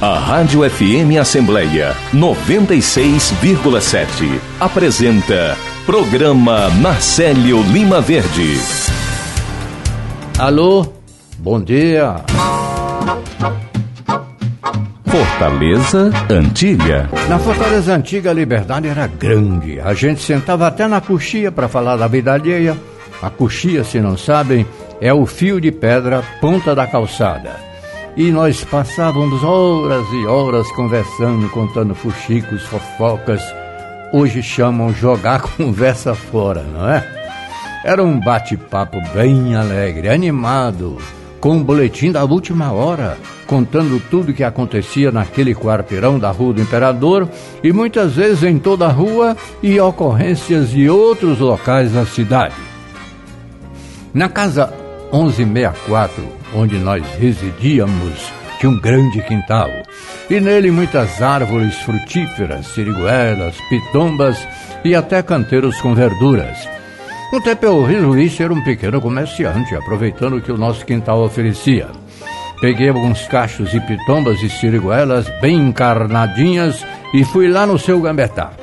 A Rádio FM Assembleia 96,7 apresenta Programa Marcélio Lima Verde. Alô, bom dia. Fortaleza Antiga. Na Fortaleza Antiga a liberdade era grande. A gente sentava até na coxia para falar da vida alheia. A coxia, se não sabem, é o fio de pedra ponta da calçada. E nós passávamos horas e horas conversando, contando fuxicos, fofocas. Hoje chamam jogar conversa fora, não é? Era um bate-papo bem alegre, animado, com um boletim da última hora, contando tudo o que acontecia naquele quarteirão da Rua do Imperador e muitas vezes em toda a rua e ocorrências de outros locais da cidade. Na casa 1164, onde nós residíamos, tinha um grande quintal e nele muitas árvores frutíferas, siriguelas, pitombas e até canteiros com verduras. Um tempo eu resolvi ser um pequeno comerciante, aproveitando o que o nosso quintal oferecia. Peguei alguns cachos de pitombas e siriguelas bem encarnadinhas e fui lá no seu Gambetá.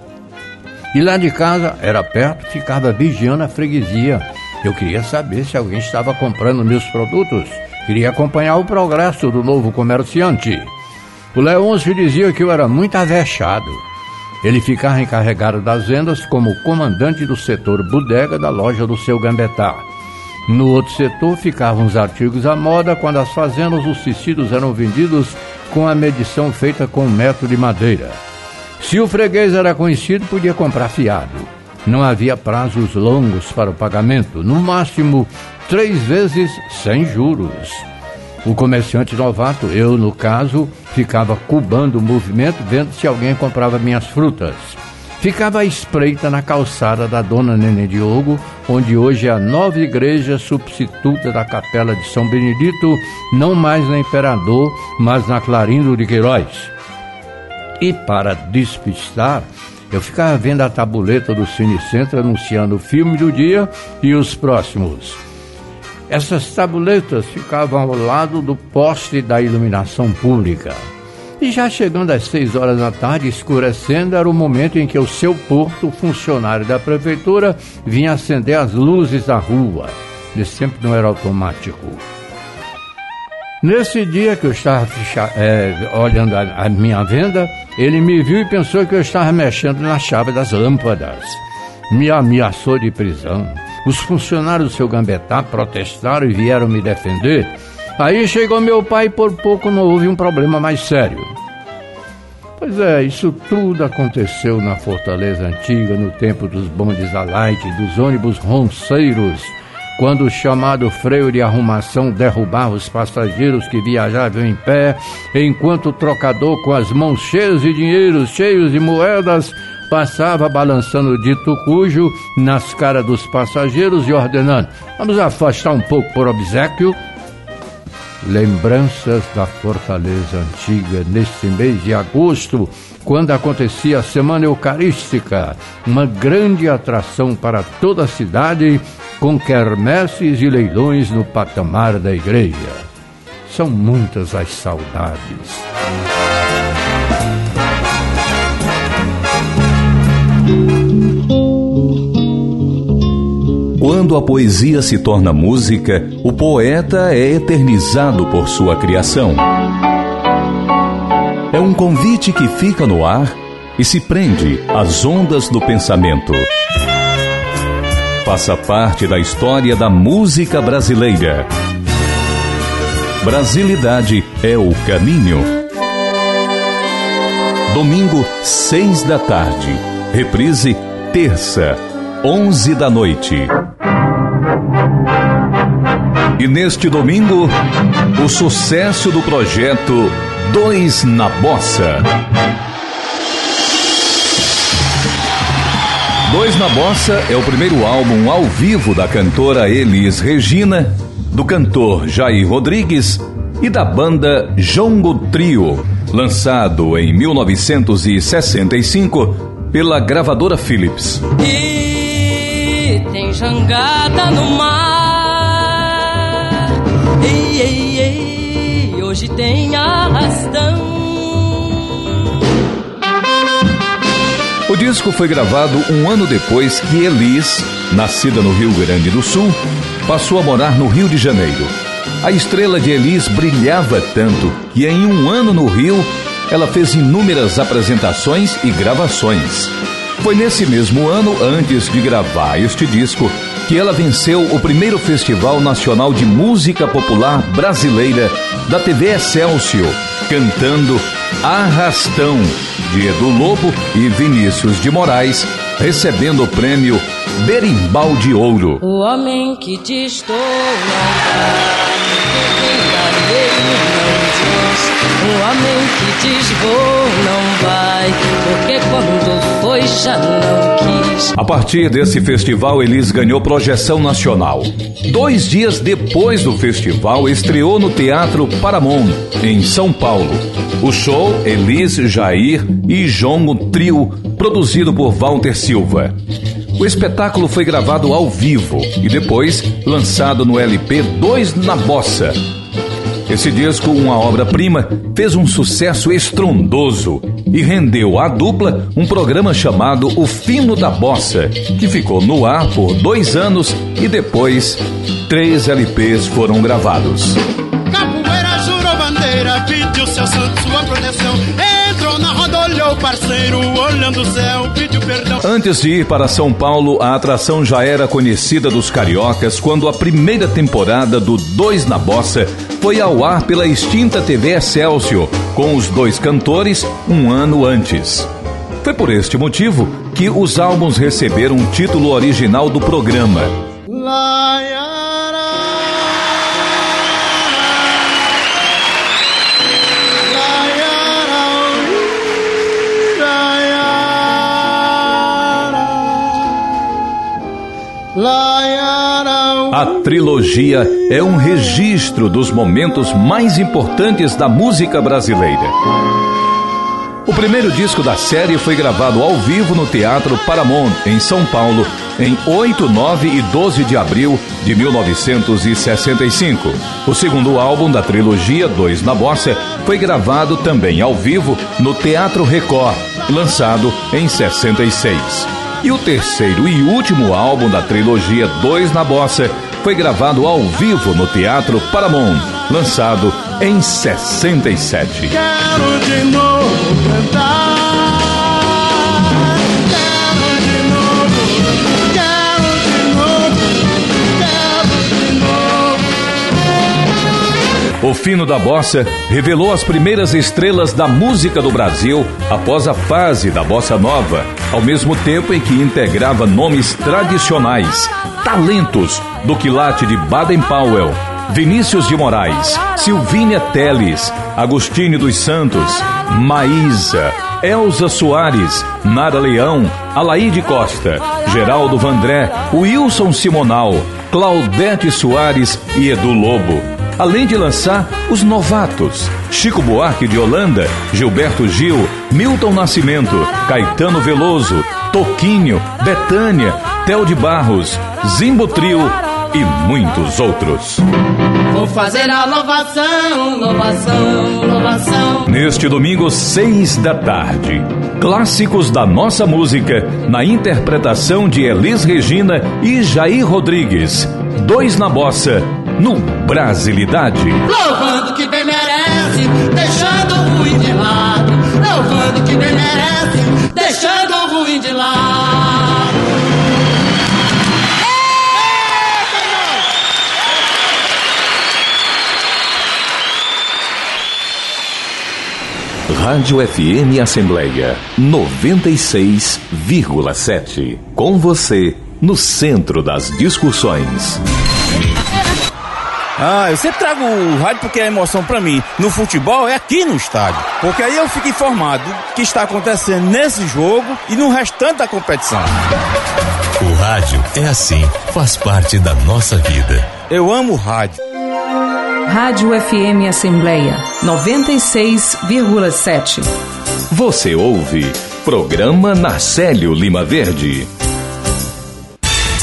E lá de casa, era perto, ficava vigiando a freguesia. Eu queria saber se alguém estava comprando meus produtos. Queria acompanhar o progresso do novo comerciante. O Leôncio dizia que eu era muito avexado. Ele ficava encarregado das vendas como comandante do setor bodega da loja do seu Gambetá. No outro setor ficavam os artigos à moda, quando as fazendas os tecidos eram vendidos com a medição feita com metro de madeira. Se o freguês era conhecido, podia comprar fiado. Não havia prazos longos para o pagamento, no máximo 3 vezes sem juros. O comerciante novato, eu no caso, ficava cubando o movimento, vendo se alguém comprava minhas frutas. Ficava à espreita na calçada da Dona Nenê Diogo, onde hoje é a nova igreja substituta da Capela de São Benedito, não mais na Imperador, mas na Clarindo de Queiroz. E para despistar, eu ficava vendo a tabuleta do Cine Centro anunciando o filme do dia e os próximos. Essas tabuletas ficavam ao lado do poste da iluminação pública. E já chegando às 6 horas da tarde, escurecendo, era o momento em que o seu Porto, funcionário da prefeitura, vinha acender as luzes da rua. Ele sempre não era automático. Nesse dia que eu estava olhando a minha venda, ele me viu e pensou que eu estava mexendo na chave das lâmpadas. Me ameaçou de prisão. Os funcionários do seu Gambetá protestaram e vieram me defender. Aí chegou meu pai e por pouco não houve um problema mais sério. Pois é, isso tudo aconteceu na Fortaleza Antiga, no tempo dos bondes a light, dos ônibus ronceiros, quando o chamado freio de arrumação derrubava os passageiros que viajavam em pé, enquanto o trocador com as mãos cheias de dinheiro, cheios de moedas, passava balançando o dito cujo nas caras dos passageiros e ordenando: vamos afastar um pouco por obséquio. Lembranças da Fortaleza Antiga neste mês de agosto, quando acontecia a Semana Eucarística, uma grande atração para toda a cidade, com quermesses e leilões no patamar da igreja. São muitas as saudades. Quando a poesia se torna música, o poeta é eternizado por sua criação. É um convite que fica no ar e se prende às ondas do pensamento. Faça parte da história da música brasileira. Brasilidade é o caminho. Domingo, 6 da tarde. Reprise, terça, 11 da noite. E neste domingo, o sucesso do projeto Dois na Bossa. Dois na Bossa é o primeiro álbum ao vivo da cantora Elis Regina, do cantor Jair Rodrigues e da banda Jongo Trio, lançado em 1965 pela gravadora Philips. E tem jangada no mar, ei, ei, ei, hoje tem arrastão. O disco foi gravado um ano depois que Elis, nascida no Rio Grande do Sul, passou a morar no Rio de Janeiro. A estrela de Elis brilhava tanto que em um ano no Rio, ela fez inúmeras apresentações e gravações. Foi nesse mesmo ano, antes de gravar este disco, que ela venceu o primeiro Festival Nacional de Música Popular Brasileira da TV Excelsior, cantando Arrastão, de Edu Lobo e Vinícius de Moraes, recebendo o prêmio Berimbau de Ouro. O homem que diz tô não vai, o homem que diz vou não vai, porque quando foi já não quis. A partir desse festival, Elis ganhou projeção nacional. 2 dias depois do festival, estreou no Teatro Paramount, em São Paulo. O show Elis, Jair e Jongo Trio, produzido por Walter Silva. O espetáculo foi gravado ao vivo e depois lançado no LP Dois na Bossa. Esse disco, uma obra-prima, fez um sucesso estrondoso e rendeu à dupla um programa chamado O Fino da Bossa, que ficou no ar por 2 anos e depois 3 LPs foram gravados. Capoeira jurou bandeira, pediu seu santo sua proteção, entrou na roda, olhou o parceiro, olhando o céu, pediu perdão. Antes de ir para São Paulo, a atração já era conhecida dos cariocas quando a primeira temporada do Dois na Bossa foi ao ar pela extinta TV Excelsior, com os 2 cantores um ano antes. Foi por este motivo que os álbuns receberam o título original do programa. A trilogia é um registro dos momentos mais importantes da música brasileira. O primeiro disco da série foi gravado ao vivo no Teatro Paramount, em São Paulo, em 8, 9 e 12 de abril de 1965. O segundo álbum da trilogia, Dois na Bossa, foi gravado também ao vivo no Teatro Record, lançado em 66. E o terceiro e último álbum da trilogia Dois na Bossa foi gravado ao vivo no Teatro Paramount, lançado em 67. Quero de novo cantar, quero de novo, quero de novo, quero de novo. O Fino da Bossa revelou as primeiras estrelas da música do Brasil após a fase da Bossa Nova, ao mesmo tempo em que integrava nomes tradicionais, talentos do quilate de Baden-Powell, Vinícius de Moraes, Silvínia Teles, Agostinho dos Santos, Maísa, Elza Soares, Nara Leão, Alaide Costa, Geraldo Vandré, Wilson Simonal, Claudete Soares e Edu Lobo. Além de lançar os novatos, Chico Buarque de Holanda, Gilberto Gil, Milton Nascimento, Caetano Veloso, Toquinho, Betânia, Theo de Barros, Zimbo Trio e muitos outros. Vou fazer a louvação, louvação, louvação. Neste domingo, 6 da tarde, clássicos da nossa música, na interpretação de Elis Regina e Jair Rodrigues. Dois na Bossa, no Brasilidade. Louvando que bem merece, deixando o ruim de lado. Louvando que bem merece, deixando o ruim de lado. Rádio FM Assembleia 96,7. Com você, no centro das discussões. Eu sempre trago o rádio porque a emoção pra mim no futebol é aqui no estádio. Porque aí eu fico informado do que está acontecendo nesse jogo e no restante da competição. O rádio é assim, faz parte da nossa vida. Eu amo o rádio. Rádio FM Assembleia 96,7. Você ouve programa Narcélio Lima Verde.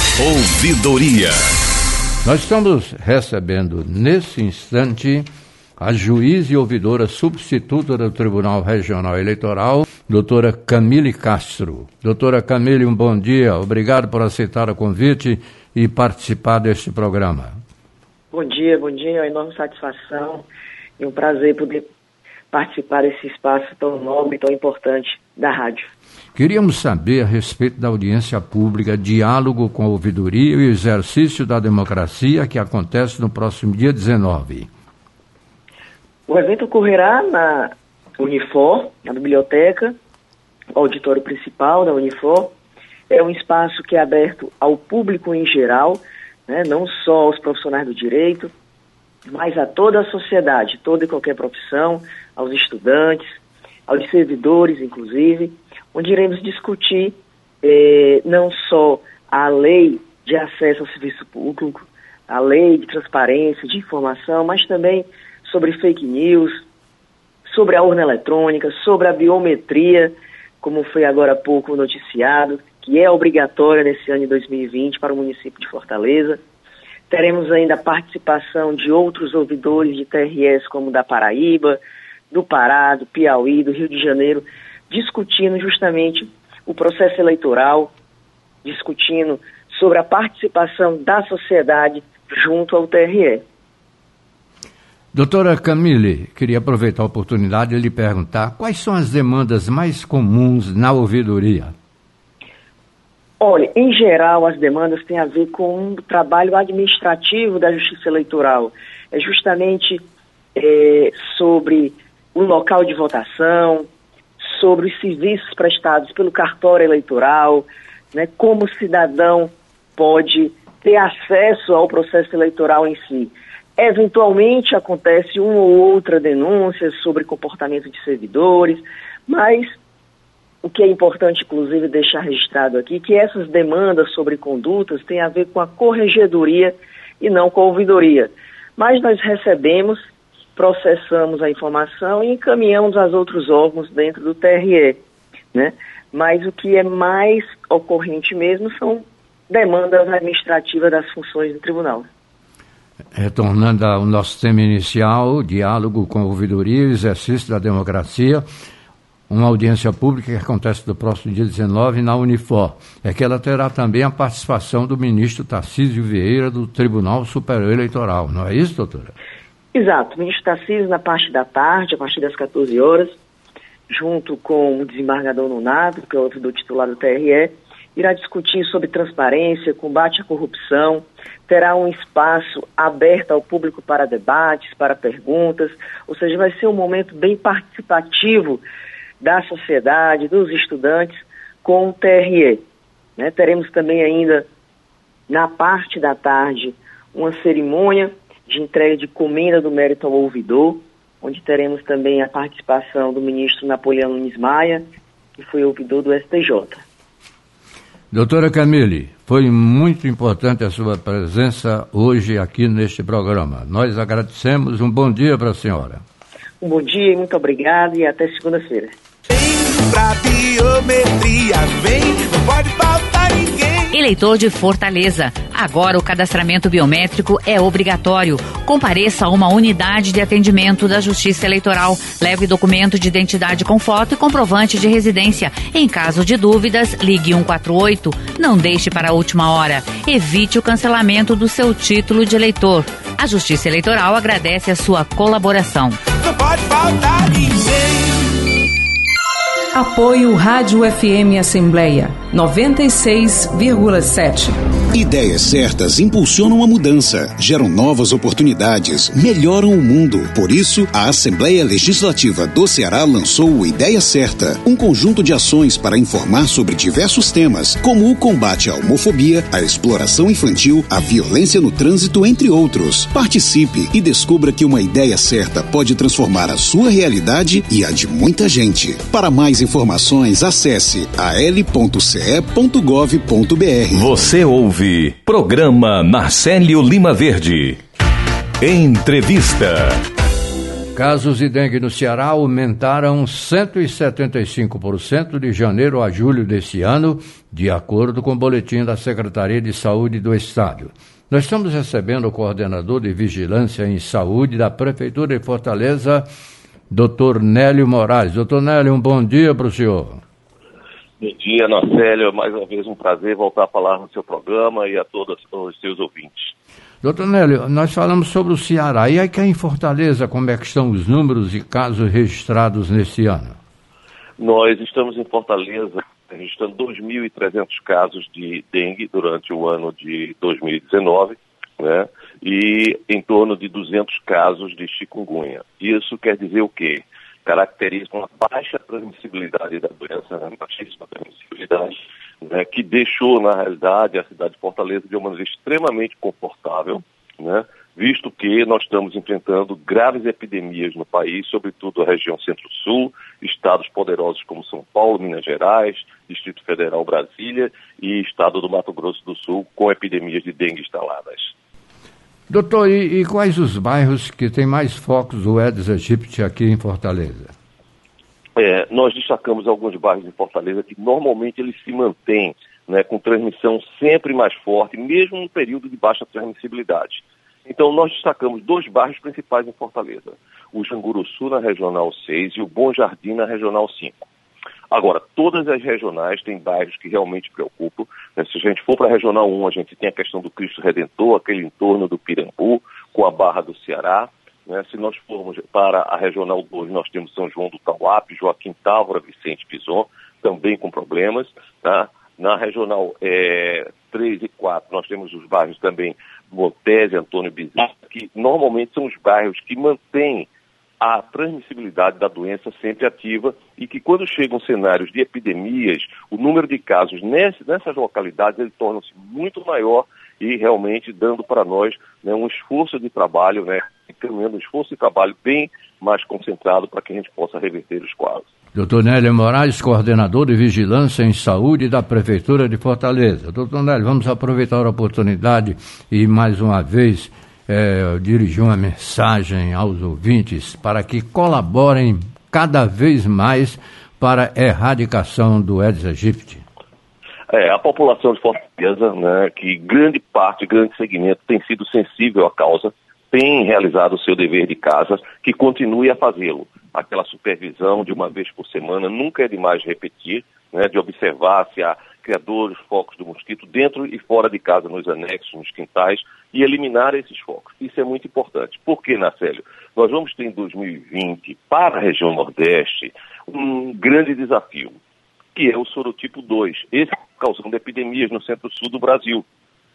Ouvidoria. Nós estamos recebendo nesse instante a juiz e ouvidora substituta do Tribunal Regional Eleitoral, doutora Camille Castro. Doutora Camille, um bom dia. Obrigado por aceitar o convite e participar deste programa. Bom dia, é uma enorme satisfação e um prazer poder participar desse espaço tão nobre e tão importante da rádio. Queríamos saber a respeito da audiência pública, diálogo com a ouvidoria e o exercício da democracia que acontece no próximo dia 19. O evento ocorrerá na Unifor, na biblioteca, o auditório principal da Unifor. É um espaço que é aberto ao público em geral, né, não só aos profissionais do direito, mas a toda a sociedade, toda e qualquer profissão, aos estudantes, aos servidores, inclusive, onde iremos discutir não só a lei de acesso ao serviço público, a lei de transparência, de informação, mas também sobre fake news, sobre a urna eletrônica, sobre a biometria, como foi agora há pouco noticiado, que é obrigatória nesse ano de 2020 para o município de Fortaleza. Teremos ainda a participação de outros ouvidores de TRS, como da Paraíba, do Pará, do Piauí, do Rio de Janeiro, discutindo justamente o processo eleitoral, discutindo sobre a participação da sociedade junto ao TRE. Doutora Camille, queria aproveitar a oportunidade de lhe perguntar quais são as demandas mais comuns na ouvidoria? Olha, em geral, as demandas têm a ver com o trabalho administrativo da Justiça Eleitoral. É justamente sobre o local de votação, sobre os serviços prestados pelo cartório eleitoral, né, como o cidadão pode ter acesso ao processo eleitoral em si. Eventualmente acontece uma ou outra denúncia sobre comportamento de servidores, mas o que é importante, inclusive, deixar registrado aqui, que essas demandas sobre condutas têm a ver com a corregedoria e não com a ouvidoria. Mas nós recebemos, processamos a informação e encaminhamos aos outros órgãos dentro do TRE, né? Mas o que é mais ocorrente mesmo são demandas administrativas das funções do tribunal. Retornando ao nosso tema inicial, diálogo com a ouvidoria e exercício da democracia, uma audiência pública que acontece no próximo dia 19 na Unifor. É que ela terá também a participação do ministro Tarcísio Vieira do Tribunal Superior Eleitoral, não é isso, doutora? Exato, o ministro Tarcísio na parte da tarde, a partir das 14 horas, junto com o desembargador Nonato, que é o ouvidor titular do TRE, irá discutir sobre transparência, combate à corrupção, terá um espaço aberto ao público para debates, para perguntas, ou seja, vai ser um momento bem participativo da sociedade, dos estudantes, com o TRE. Né? Teremos também ainda, na parte da tarde, uma cerimônia de entrega de comenda do mérito ao ouvidor, onde teremos também a participação do ministro Napoleão Nunes Maia, que foi ouvidor do STJ. Doutora Camille, foi muito importante a sua presença hoje aqui neste programa. Nós agradecemos, um bom dia para a senhora. Um bom dia e muito obrigado e até segunda-feira. Vem pra biometria, vem, não pode faltar ninguém. Eleitor de Fortaleza, agora o cadastramento biométrico é obrigatório. Compareça a uma unidade de atendimento da Justiça Eleitoral. Leve documento de identidade com foto e comprovante de residência. Em caso de dúvidas, ligue 148. Não deixe para a última hora. Evite o cancelamento do seu título de eleitor. A Justiça Eleitoral agradece a sua colaboração. Não pode faltar ninguém. Apoio Rádio FM Assembleia 96,7. Ideias certas impulsionam a mudança, geram novas oportunidades, melhoram o mundo. Por isso, a Assembleia Legislativa do Ceará lançou o Ideia Certa, um conjunto de ações para informar sobre diversos temas, como o combate à homofobia, a exploração infantil, a violência no trânsito, entre outros. Participe e descubra que uma ideia certa pode transformar a sua realidade e a de muita gente. Para mais informações, acesse al.ce.gov.br. Você ouve Programa Narcélio Lima Verde. Entrevista. Casos de dengue no Ceará aumentaram 175% de janeiro a julho desse ano, de acordo com o boletim da Secretaria de Saúde do Estado. Nós estamos recebendo o coordenador de Vigilância em Saúde da Prefeitura de Fortaleza, Dr. Nélio Moraes. Dr. Nélio, um bom dia para o senhor. Bom dia, Nacélio. Mais uma vez um prazer voltar a falar no seu programa e a todos os seus ouvintes. Doutor Nélio, nós falamos sobre o Ceará. E aqui em Fortaleza, como é que estão os números e casos registrados nesse ano? Nós estamos em Fortaleza registrando 2.300 casos de dengue durante o ano de 2019, né? E em torno de 200 casos de chikungunya. Isso quer dizer o quê? Caracteriza uma baixa transmissibilidade da doença, né? Baixíssima transmissibilidade, né? Que deixou, na realidade, a cidade de Fortaleza de uma maneira extremamente confortável, né? Visto que nós estamos enfrentando graves epidemias no país, sobretudo a região Centro-Sul, estados poderosos como São Paulo, Minas Gerais, Distrito Federal, Brasília e estado do Mato Grosso do Sul, com epidemias de dengue instaladas. Doutor, e quais os bairros que têm mais focos do Aedes aegypti aqui em Fortaleza? Nós destacamos alguns bairros em Fortaleza que normalmente eles se mantêm, né, com transmissão sempre mais forte, mesmo no período de baixa transmissibilidade. Então, nós destacamos 2 bairros principais em Fortaleza, o Janguruçu na Regional 6 e o Bom Jardim na Regional 5. Agora, todas as regionais têm bairros que realmente preocupam, né? Se a gente for para a Regional 1, a gente tem a questão do Cristo Redentor, aquele entorno do Pirambu, com a Barra do Ceará, né? Se nós formos para a Regional 2, nós temos São João do Tauape, Joaquim Távora, Vicente Pison, também com problemas, tá? Na Regional 3 e 4, nós temos os bairros também Montese, Antônio Bezerra, que normalmente são os bairros que mantêm a transmissibilidade da doença sempre ativa e que quando chegam cenários de epidemias, o número de casos nessas localidades ele torna-se muito maior e realmente dando para nós, né, um esforço de trabalho, né, um esforço de trabalho bem mais concentrado para que a gente possa reverter os quadros. Doutor Nélio Moraes, coordenador de Vigilância em Saúde da Prefeitura de Fortaleza. Doutor Nélio, vamos aproveitar a oportunidade e mais uma vez dirigir uma mensagem aos ouvintes para que colaborem cada vez mais para a erradicação do Aedes aegypti. A população de Fortaleza, né, que grande segmento tem sido sensível à causa, tem realizado o seu dever de casa, que continue a fazê-lo. Aquela supervisão de uma vez por semana nunca é demais repetir, né, de observar se há criadores, focos do mosquito dentro e fora de casa, nos anexos, nos quintais, e eliminar esses focos. Isso é muito importante. Por que, Nacélio? Nós vamos ter em 2020, para a região Nordeste, um grande desafio, que é o sorotipo 2. Esse está causando epidemias no centro-sul do Brasil.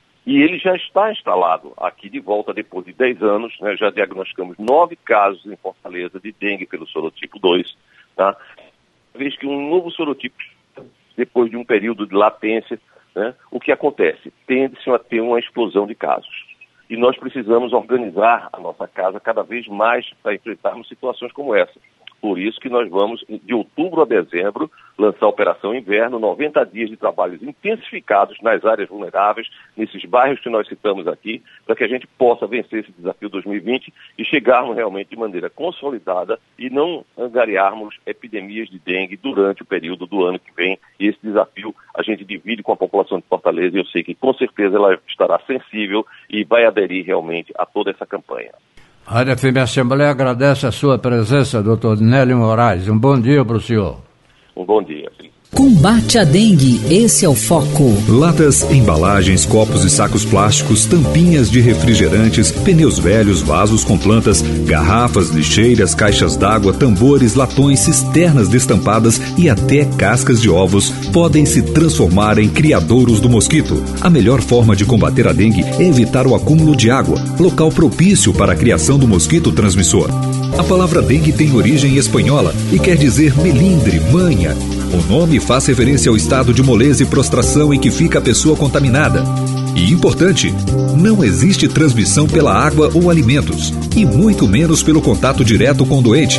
E ele já está instalado aqui de volta depois de 10 anos, né, já diagnosticamos 9 casos em Fortaleza de dengue pelo sorotipo 2, tá? Vez que um novo sorotipo, depois de um período de latência, né, o que acontece? Tende-se a ter uma explosão de casos. E nós precisamos organizar a nossa casa cada vez mais para enfrentarmos situações como essa. Por isso que nós vamos, de outubro a dezembro, lançar a Operação Inverno, 90 dias de trabalhos intensificados nas áreas vulneráveis, nesses bairros que nós citamos aqui, para que a gente possa vencer esse desafio 2020 e chegarmos realmente de maneira consolidada e não angariarmos epidemias de dengue durante o período do ano que vem. E esse desafio a gente divide com a população de Fortaleza e eu sei que com certeza ela estará sensível e vai aderir realmente a toda essa campanha. A Rádio FM Assembleia agradece a sua presença, doutor Nélio Moraes. Um bom dia para o senhor. Um bom dia. Combate a dengue, esse é o foco. Latas, embalagens, copos e sacos plásticos, tampinhas de refrigerantes, pneus velhos, vasos com plantas, garrafas, lixeiras, caixas d'água, tambores, latões, cisternas destampadas e até cascas de ovos podem se transformar em criadouros do mosquito. A melhor forma de combater a dengue é evitar o acúmulo de água, local propício para a criação do mosquito transmissor. A palavra dengue tem origem espanhola e quer dizer melindre, manha. O nome faz referência ao estado de moleza e prostração em que fica a pessoa contaminada. E importante, não existe transmissão pela água ou alimentos, e muito menos pelo contato direto com o doente.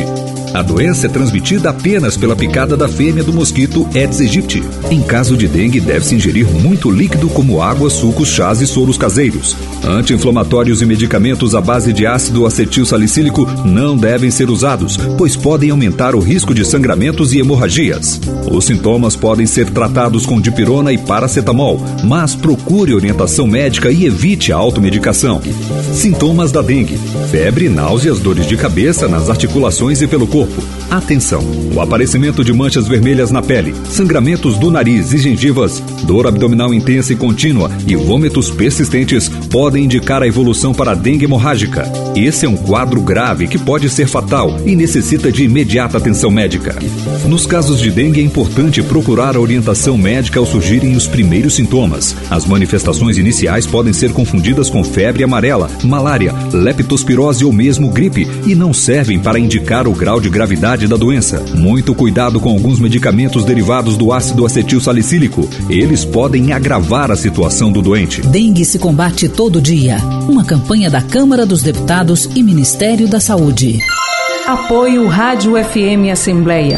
A doença é transmitida apenas pela picada da fêmea do mosquito Aedes aegypti. Em caso de dengue, deve-se ingerir muito líquido como água, sucos, chás e soros caseiros. Anti-inflamatórios e medicamentos à base de ácido acetil salicílico não devem ser usados, pois podem aumentar o risco de sangramentos e hemorragias. Os sintomas podem ser tratados com dipirona e paracetamol, mas procure orientação médica e evite a automedicação. Sintomas da dengue: febre, náuseas, dores de cabeça, nas articulações e pelo corpo. Atenção! O aparecimento de manchas vermelhas na pele, sangramentos do nariz e gengivas, dor abdominal intensa e contínua e vômitos persistentes podem indicar a evolução para a dengue hemorrágica. Esse é um quadro grave que pode ser fatal e necessita de imediata atenção médica. Nos casos de dengue é importante procurar a orientação médica ao surgirem os primeiros sintomas. As manifestações iniciais podem ser confundidas com febre amarela, malária, leptospirose ou mesmo gripe e não servem para indicar o grau de gravidade da doença. Muito cuidado com alguns medicamentos derivados do ácido acetil salicílico. Eles podem agravar a situação do doente. Dengue se combate todo dia. Uma campanha da Câmara dos Deputados e Ministério da Saúde. Apoio Rádio FM Assembleia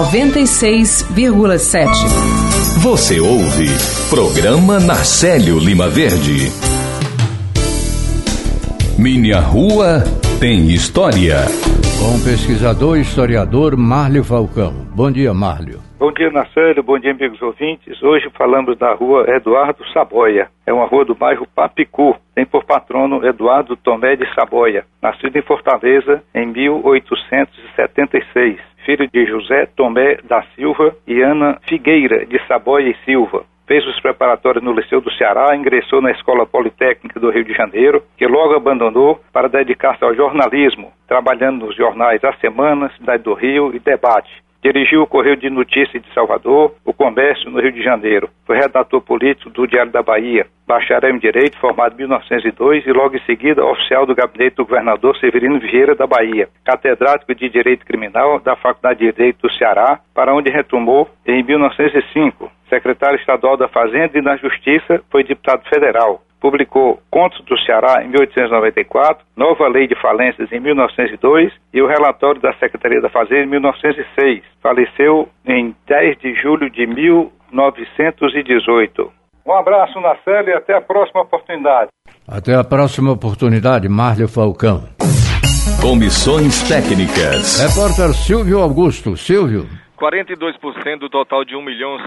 96,7. Você ouve Programa Narcélio Lima Verde. Minha Rua tem História. Com o pesquisador e historiador Márlio Falcão. Bom dia, Márlio. Bom dia, Narcélio. Bom dia, amigos ouvintes. Hoje falamos da rua Eduardo Saboia. É uma rua do bairro Papicu. Tem por patrono Eduardo Tomé de Saboia, nascido em Fortaleza em 1876. Filho de José Tomé da Silva e Ana Figueira de Saboia e Silva. Fez os preparatórios no Liceu do Ceará, ingressou na Escola Politécnica do Rio de Janeiro, que logo abandonou para dedicar-se ao jornalismo, trabalhando nos jornais A Semana, Cidade do Rio e Debate. Dirigiu o Correio de Notícias de Salvador, o Comércio no Rio de Janeiro. Foi redator político do Diário da Bahia, bacharel em Direito, formado em 1902 e logo em seguida oficial do gabinete do governador Severino Vieira da Bahia, catedrático de Direito Criminal da Faculdade de Direito do Ceará, para onde retomou em 1905. Secretário estadual da Fazenda e na Justiça, foi deputado federal. Publicou Contos do Ceará em 1894, Nova Lei de Falências em 1902 e o relatório da Secretaria da Fazenda em 1906. Faleceu em 10 de julho de 1918. Um abraço, Narcélio, e até a próxima oportunidade. Até a próxima oportunidade, Márlio Falcão. Comissões técnicas. Repórter Silvio Augusto. Silvio. 42% do total de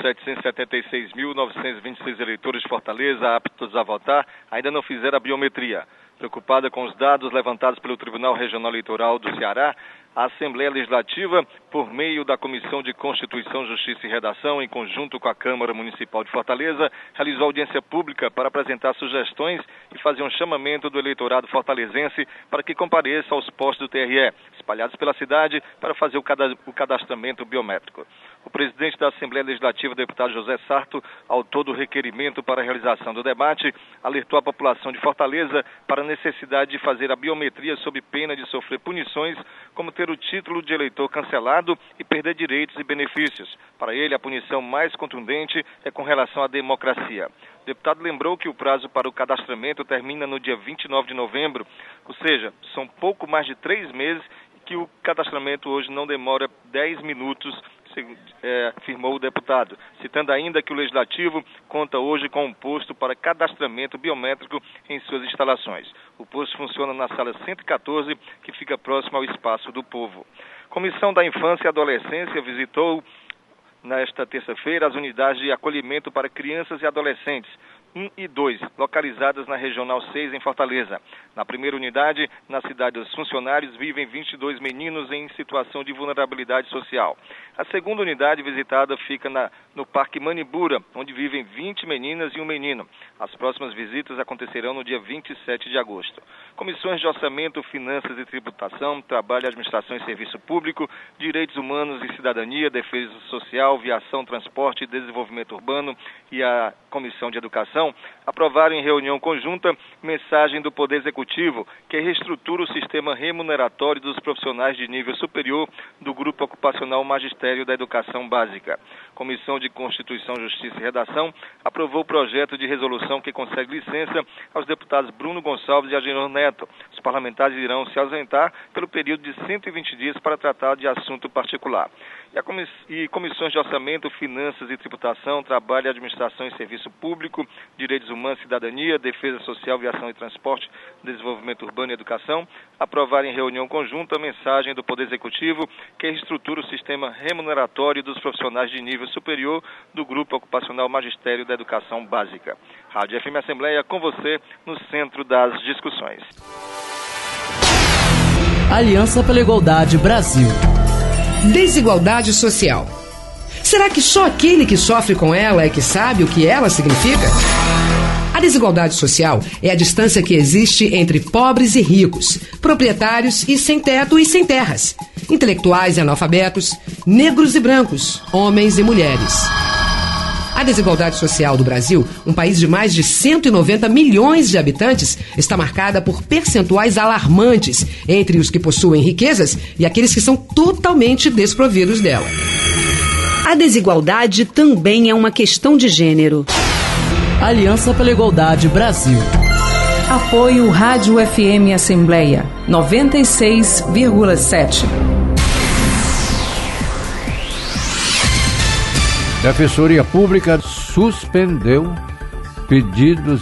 1.776.926 eleitores de Fortaleza aptos a votar ainda não fizeram a biometria. Preocupada com os dados levantados pelo Tribunal Regional Eleitoral do Ceará, a Assembleia Legislativa, por meio da Comissão de Constituição, Justiça e Redação, em conjunto com a Câmara Municipal de Fortaleza, realizou audiência pública para apresentar sugestões e fazer um chamamento do eleitorado fortalezense para que compareça aos postos do TRE, espalhados pela cidade, para fazer o cadastramento biométrico. O presidente da Assembleia Legislativa, deputado José Sarto, autor do requerimento para a realização do debate, alertou a população de Fortaleza para a necessidade de fazer a biometria sob pena de sofrer punições, como ter o título de eleitor cancelado e perder direitos e benefícios. Para ele, a punição mais contundente é com relação à democracia. O deputado lembrou que o prazo para o cadastramento termina no dia 29 de novembro, ou seja, são pouco mais de 3 meses e que o cadastramento hoje não demora 10 minutos, afirmou o deputado, citando ainda que o Legislativo conta hoje com um posto para cadastramento biométrico em suas instalações. O posto funciona na sala 114, que fica próximo ao Espaço do Povo. Comissão da Infância e Adolescência visitou nesta terça-feira as unidades de acolhimento para crianças e adolescentes 1 e 2, localizadas na Regional 6 em Fortaleza. Na primeira unidade, na cidade dos funcionários, vivem 22 meninos em situação de vulnerabilidade social. A segunda unidade visitada fica no Parque Manibura, onde vivem 20 meninas e um menino. As próximas visitas acontecerão no dia 27 de agosto. Comissões de Orçamento, Finanças e Tributação, Trabalho, Administração e Serviço Público, Direitos Humanos e Cidadania, Defesa Social, Viação, Transporte e Desenvolvimento Urbano e a Comissão de Educação aprovaram em reunião conjunta mensagem do Poder Executivo que reestrutura o sistema remuneratório dos profissionais de nível superior do Grupo Ocupacional Magistério da Educação Básica. Comissão de Constituição, Justiça e Redação aprovou o projeto de resolução que concede licença aos deputados Bruno Gonçalves e Agenor Neto, os parlamentares irão se ausentar pelo período de 120 dias para tratar de assunto particular. E comissões de orçamento, finanças e tributação, trabalho, administração e serviço público, direitos humanos, cidadania, defesa social, viação e transporte, desenvolvimento urbano e educação, aprovarem em reunião conjunta a mensagem do Poder Executivo que reestrutura o sistema remuneratório dos profissionais de nível superior do Grupo Ocupacional Magistério da Educação Básica. Rádio FM Assembleia com você no centro das discussões. Aliança pela Igualdade Brasil. Desigualdade social. Será que só aquele que sofre com ela é que sabe o que ela significa? A desigualdade social é a distância que existe entre pobres e ricos, proprietários e sem teto e sem terras, intelectuais e analfabetos, negros e brancos, homens e mulheres. A desigualdade social do Brasil, um país de mais de 190 milhões de habitantes, está marcada por percentuais alarmantes entre os que possuem riquezas e aqueles que são totalmente desprovidos dela. A desigualdade também é uma questão de gênero. Aliança pela Igualdade Brasil. Apoio Rádio FM Assembleia 96,7. Defensoria Pública suspendeu pedidos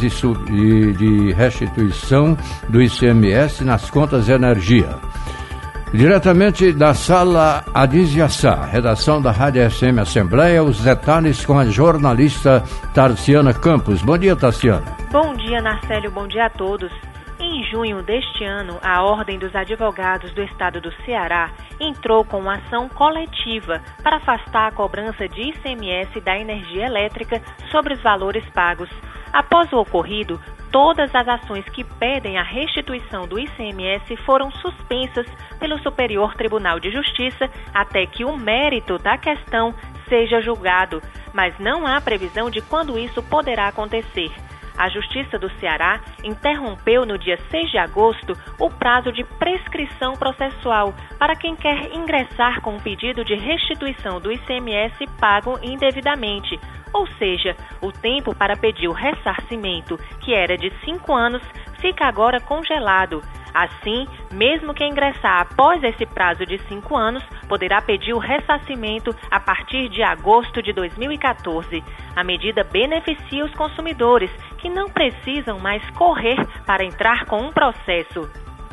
de restituição do ICMS nas contas de energia. Diretamente da sala Adísia Sá, redação da Rádio FM Assembleia, os detalhes com a jornalista Tarciana Campos. Bom dia, Tarciana. Bom dia, Narcélio. Bom dia a todos. Em junho deste ano, a Ordem dos Advogados do Estado do Ceará entrou com uma ação coletiva para afastar a cobrança de ICMS da energia elétrica sobre os valores pagos. Após o ocorrido, todas as ações que pedem a restituição do ICMS foram suspensas pelo Superior Tribunal de Justiça até que o mérito da questão seja julgado, mas não há previsão de quando isso poderá acontecer. A Justiça do Ceará interrompeu no dia 6 de agosto o prazo de prescrição processual para quem quer ingressar com um pedido de restituição do ICMS pago indevidamente, ou seja, o tempo para pedir o ressarcimento, que era de 5 anos, fica agora congelado. Assim, mesmo quem ingressar após esse prazo de 5 anos, poderá pedir o ressarcimento a partir de agosto de 2014. A medida beneficia os consumidores, que não precisam mais correr para entrar com um processo.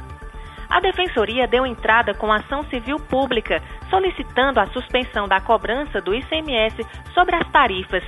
A Defensoria deu entrada com ação civil pública, solicitando a suspensão da cobrança do ICMS sobre as tarifas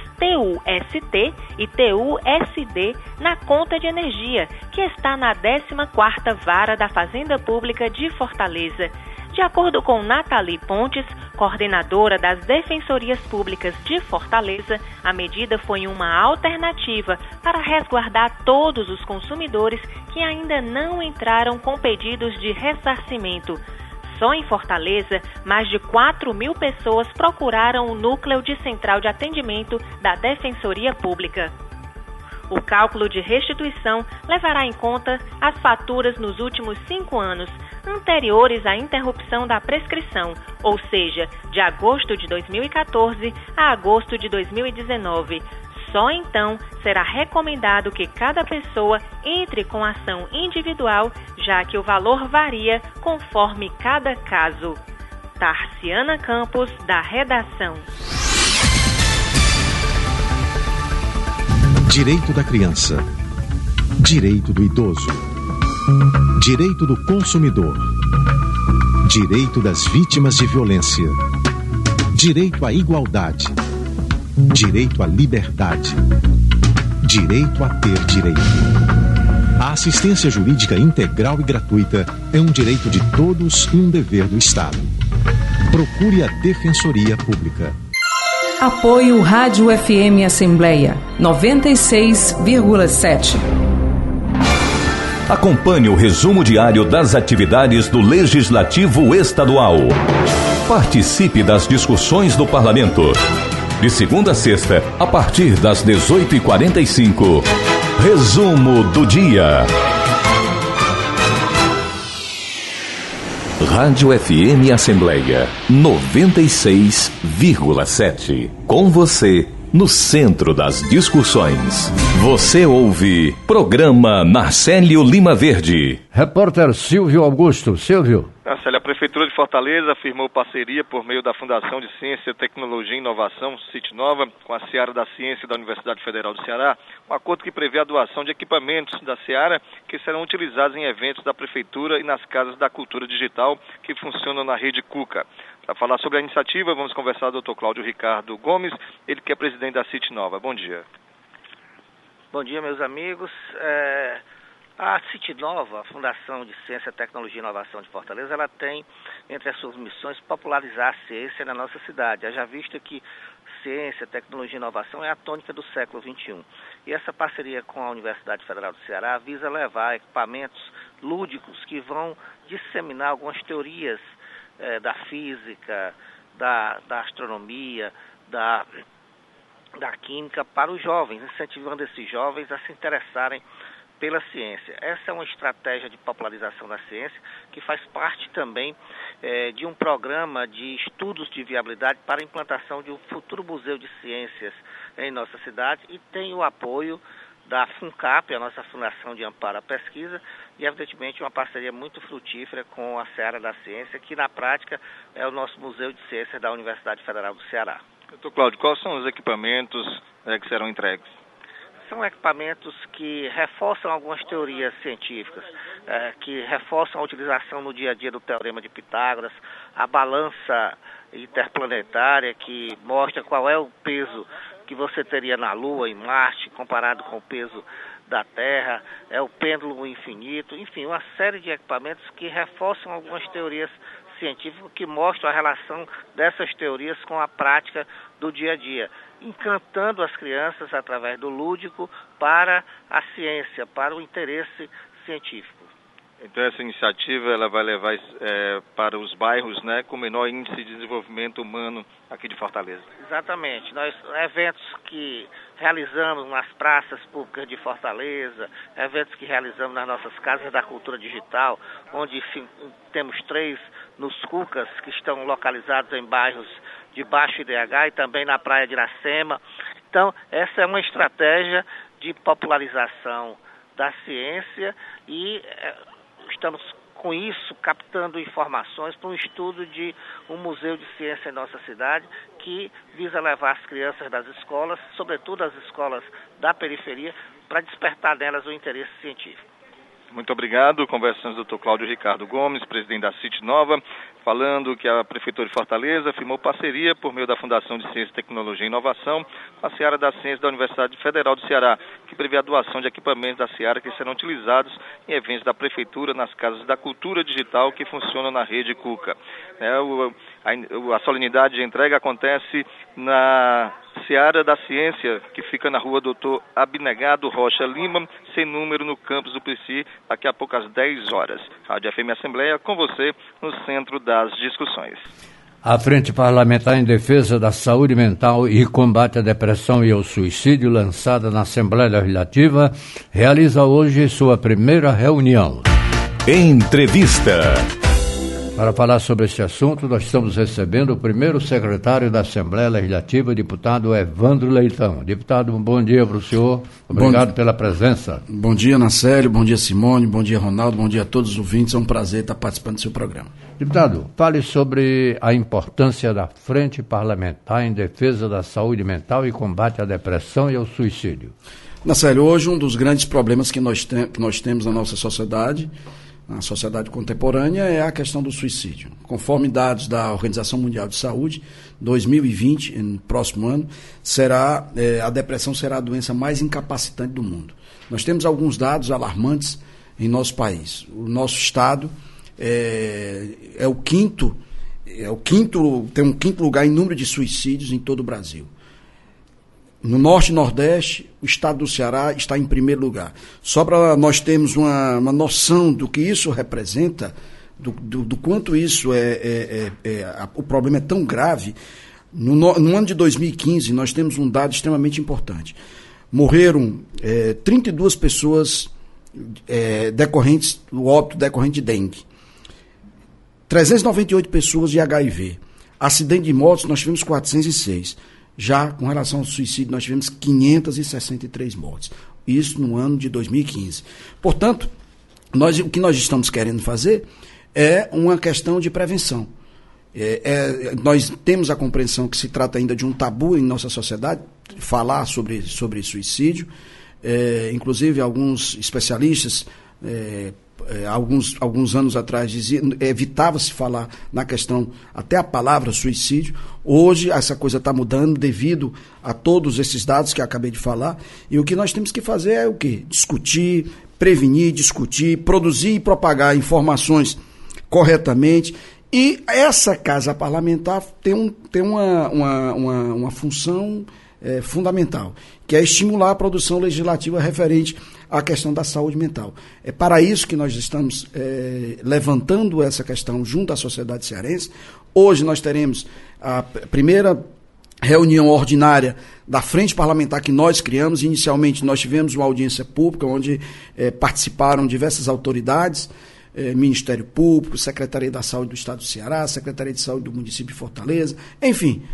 TUST e TUSD na conta de energia, que está na 14ª Vara da Fazenda Pública de Fortaleza. De acordo com Nathalie Pontes, coordenadora das Defensorias Públicas de Fortaleza, a medida foi uma alternativa para resguardar todos os consumidores que ainda não entraram com pedidos de ressarcimento. Só em Fortaleza, mais de 4.000 pessoas procuraram o núcleo de central de atendimento da Defensoria Pública. O cálculo de restituição levará em conta as faturas nos últimos 5 anos, anteriores à interrupção da prescrição, ou seja, de agosto de 2014 a agosto de 2019. Só então será recomendado que cada pessoa entre com ação individual, já que o valor varia conforme cada caso. Tarciana Campos, da redação. Direito da criança, direito do idoso, direito do consumidor, direito das vítimas de violência, direito à igualdade, direito à liberdade, direito a ter direito. A assistência jurídica integral e gratuita é um direito de todos e um dever do Estado. Procure a Defensoria Pública. Apoio Rádio FM Assembleia 96,7. Acompanhe o resumo diário das atividades do Legislativo Estadual. Participe das discussões do Parlamento. De segunda a sexta, a partir das 18h45. Resumo do dia. Rádio FM Assembleia 96,7. Com você, no centro das discussões. Você ouve Programa Narcélio Lima Verde. Repórter Silvio Augusto. Silvio. Narcélio, a Prefeitura de Fortaleza firmou parceria por meio da Fundação de Ciência, Tecnologia e Inovação, CIT-Nova, com a Seara da Ciência da Universidade Federal do Ceará, um acordo que prevê a doação de equipamentos da Seara que serão utilizados em eventos da Prefeitura e nas Casas da Cultura Digital que funcionam na rede Cuca. Para falar sobre a iniciativa, vamos conversar com o Dr. Cláudio Ricardo Gomes, ele que é presidente da CIT-Nova. Bom dia. Bom dia, meus amigos. A CIT-Nova, a Fundação de Ciência, Tecnologia e Inovação de Fortaleza, ela tem entre as suas missões popularizar a ciência na nossa cidade. Já visto que ciência, tecnologia e inovação é a tônica do século XXI. E essa parceria com a Universidade Federal do Ceará visa levar equipamentos lúdicos que vão disseminar algumas teorias da física, da astronomia, da química para os jovens, incentivando esses jovens a se interessarem pela ciência. Essa é uma estratégia de popularização da ciência que faz parte também de um programa de estudos de viabilidade para a implantação de um futuro museu de ciências em nossa cidade e tem o apoio da FUNCAP, a nossa Fundação de Amparo à Pesquisa, e evidentemente uma parceria muito frutífera com a Seara da Ciência, que na prática é o nosso Museu de Ciências da Universidade Federal do Ceará. Doutor Cláudio, quais são os equipamentos que serão entregues? São equipamentos que reforçam algumas teorias científicas, que reforçam a utilização no dia a dia do Teorema de Pitágoras, a balança interplanetária que mostra qual é o peso que você teria na Lua, em Marte, comparado com o peso da Terra, o pêndulo infinito, enfim, uma série de equipamentos que reforçam algumas teorias científicas que mostram a relação dessas teorias com a prática do dia a dia, encantando as crianças através do lúdico para a ciência, para o interesse científico. Então essa iniciativa ela vai levar para os bairros, né, com menor índice de desenvolvimento humano aqui de Fortaleza. Exatamente. Nós eventos que realizamos nas praças públicas de Fortaleza, eventos que realizamos nas nossas casas da cultura digital, onde temos 3 nos Cucas, que estão localizados em bairros de baixo IDH e também na praia de Iracema. Então, essa é uma estratégia de popularização da ciência e estamos, com isso, captando informações para um estudo de um museu de ciência em nossa cidade que visa levar as crianças das escolas, sobretudo as escolas da periferia, para despertar nelas o interesse científico. Muito obrigado. Conversamos com o Dr. Cláudio Ricardo Gomes, presidente da CIT-Nova, falando que a Prefeitura de Fortaleza firmou parceria por meio da Fundação de Ciência, Tecnologia e Inovação com a Seara da Ciência da Universidade Federal do Ceará, que prevê a doação de equipamentos da Seara que serão utilizados em eventos da Prefeitura nas Casas da Cultura Digital que funcionam na rede Cuca. A solenidade de entrega acontece na Seara da Ciência, que fica na rua Doutor Abnegado Rocha Lima, sem número, no campus do PC, daqui a pouco às 10 horas. Rádio FM Assembleia, com você, no centro das discussões. A Frente Parlamentar em Defesa da Saúde Mental e Combate à Depressão e ao Suicídio, lançada na Assembleia Legislativa, realiza hoje sua primeira reunião. Entrevista. Para falar sobre esse assunto, nós estamos recebendo o primeiro secretário da Assembleia Legislativa, deputado Evandro Leitão. Deputado, um bom dia para o senhor. Obrigado pela presença. Bom dia, Narcélio. Bom dia, Simone. Bom dia, Ronaldo. Bom dia a todos os ouvintes. É um prazer estar participando do seu programa. Deputado, fale sobre a importância da Frente Parlamentar em Defesa da Saúde Mental e Combate à Depressão e ao Suicídio. Narcélio, hoje um dos grandes problemas que nós temos na nossa sociedade, na sociedade contemporânea, é a questão do suicídio. Conforme dados da Organização Mundial de Saúde, 2020, no próximo ano, a depressão será a doença mais incapacitante do mundo. Nós temos alguns dados alarmantes em nosso país. O nosso estado tem um quinto lugar em número de suicídios em todo o Brasil. No Norte e Nordeste, o estado do Ceará está em primeiro lugar. Só para nós termos uma noção do que isso representa, do quanto isso o problema é tão grave, no ano de 2015 nós temos um dado extremamente importante. Morreram 32 pessoas o óbito decorrente de dengue. 398 pessoas de HIV. Acidente de motos nós tivemos 406. já com relação ao suicídio, nós tivemos 563 mortes. Isso no ano de 2015. Portanto, o que nós estamos querendo fazer é uma questão de prevenção. Nós temos a compreensão que se trata ainda de um tabu em nossa sociedade, falar sobre suicídio. Inclusive, alguns especialistas, alguns anos atrás, evitava-se falar na questão, até a palavra suicídio. Hoje, essa coisa está mudando devido a todos esses dados que eu acabei de falar. E o que nós temos que fazer é o quê? Discutir, prevenir, discutir, produzir e propagar informações corretamente. E essa casa parlamentar tem uma função fundamental, que é estimular a produção legislativa referente à questão da saúde mental. É para isso que nós estamos levantando essa questão junto à sociedade cearense. Hoje nós teremos a primeira reunião ordinária da frente parlamentar que nós criamos. Inicialmente nós tivemos uma audiência pública onde participaram diversas autoridades, Ministério Público, Secretaria da Saúde do Estado do Ceará, Secretaria de Saúde do município de Fortaleza, enfim.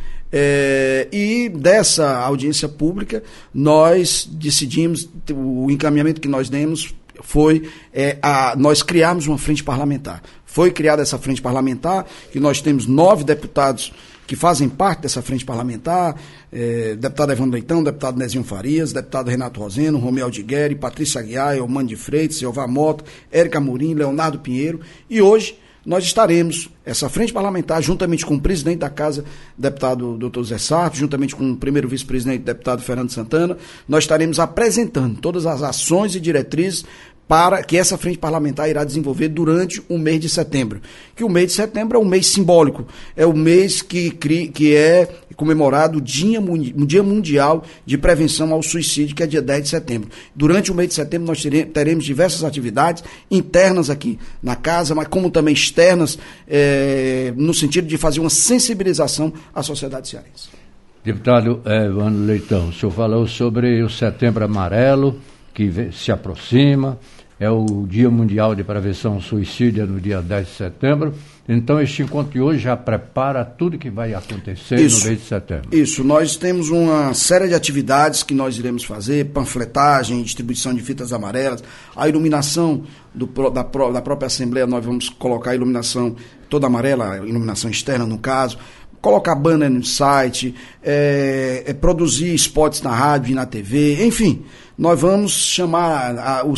E dessa audiência pública nós decidimos, o encaminhamento que nós demos foi nós criarmos uma frente parlamentar. Foi criada essa frente parlamentar, que nós temos 9 deputados que fazem parte dessa frente parlamentar, deputado Evandro Leitão, deputado Nezinho Farias, deputado Renato Roseno, Romeu Aldigueri, Patrícia Aguiar, Elmano de Freitas, Jeová Mota, Érica Amorim, Leonardo Pinheiro, e hoje nós estaremos, essa frente parlamentar, juntamente com o presidente da Casa, deputado Dr. Zé Sarto, juntamente com o primeiro vice-presidente, deputado Fernando Santana, nós estaremos apresentando todas as ações e diretrizes para que essa frente parlamentar irá desenvolver durante o mês de setembro. Que o mês de setembro é um mês simbólico, é o mês que é comemorado o Dia Mundial de Prevenção ao Suicídio, que é dia 10 de setembro. Durante o mês de setembro nós teremos diversas atividades internas aqui na casa, mas como também externas, no sentido de fazer uma sensibilização à sociedade cearense. Deputado Evandro Leitão, o senhor falou sobre o Setembro Amarelo, que se aproxima, é o Dia Mundial de Prevenção ao Suicídio, no dia 10 de setembro. Então, este encontro de hoje já prepara tudo que vai acontecer no mês de setembro. Isso, nós temos uma série de atividades que nós iremos fazer, panfletagem, distribuição de fitas amarelas, a iluminação da própria Assembleia, nós vamos colocar a iluminação toda amarela, a iluminação externa no caso, colocar banner no site, produzir spots na rádio e na TV, enfim, nós vamos chamar,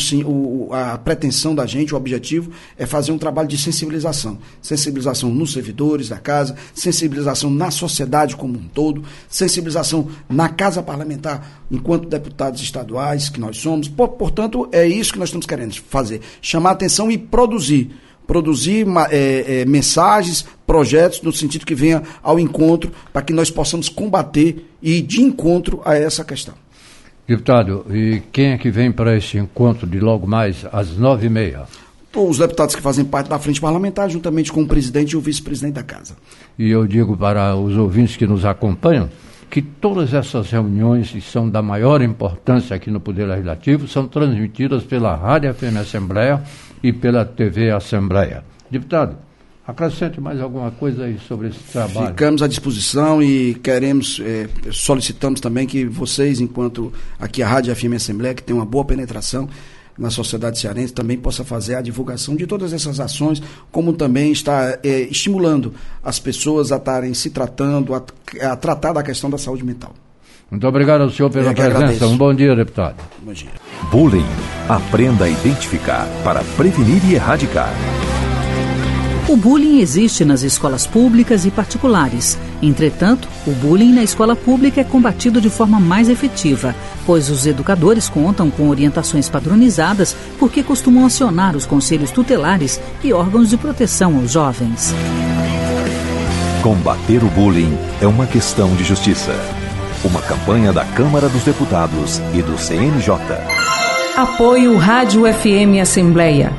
a pretensão da gente, o objetivo é fazer um trabalho de sensibilização nos servidores da casa, sensibilização na sociedade como um todo, sensibilização na Casa Parlamentar, enquanto deputados estaduais que nós somos. Portanto, é isso que nós estamos querendo fazer, chamar a atenção e produzir mensagens, projetos, no sentido que venha ao encontro, para que nós possamos combater e ir de encontro a essa questão. Deputado, e quem é que vem para esse encontro de logo mais às 9h30? Os deputados que fazem parte da frente parlamentar, juntamente com o presidente e o vice-presidente da casa. E eu digo para os ouvintes que nos acompanham que todas essas reuniões, que são da maior importância aqui no Poder Legislativo, são transmitidas pela Rádio FM Assembleia e pela TV Assembleia. Deputado, acrescente mais alguma coisa aí sobre esse trabalho? Ficamos à disposição e solicitamos também que vocês, enquanto aqui a Rádio FM Assembleia, que tem uma boa penetração na sociedade cearense, também possa fazer a divulgação de todas essas ações, como também está estimulando as pessoas a estarem se tratando, a tratar da questão da saúde mental. Muito obrigado ao senhor pela presença. Agradeço. Um bom dia, deputado. Bom dia. Bullying. Aprenda a identificar para prevenir e erradicar. O bullying existe nas escolas públicas e particulares. Entretanto, o bullying na escola pública é combatido de forma mais efetiva, pois os educadores contam com orientações padronizadas porque costumam acionar os conselhos tutelares e órgãos de proteção aos jovens. Combater o bullying é uma questão de justiça. Uma campanha da Câmara dos Deputados e do CNJ. Apoio Rádio FM Assembleia